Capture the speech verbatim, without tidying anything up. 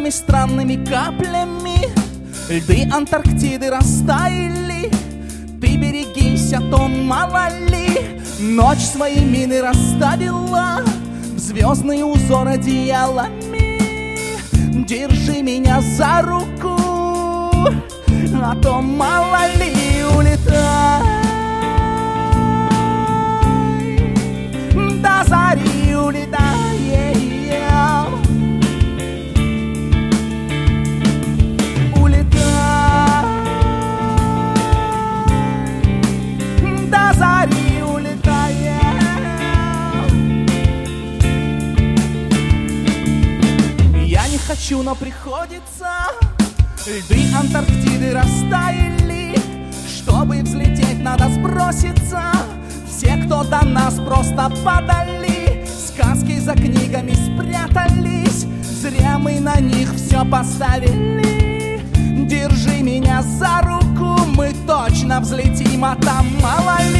Красными странными каплями льды Антарктиды растаяли. Ты берегись, а то мало ли ночь свои мины расставила в звездный узор одеялами. Держи меня за руку, а то мало ли улетай. До зари улетай, улетай. До зари улетай. Я не хочу, но приходится. Льды Антарктиды растаяли. Чтобы взлететь, надо сброситься. Все, кто до нас, просто падали. Сказки за книгами спрятались. Зря мы на них все поставили. Держи меня за руку, мы точно взлетим, а там мало ли.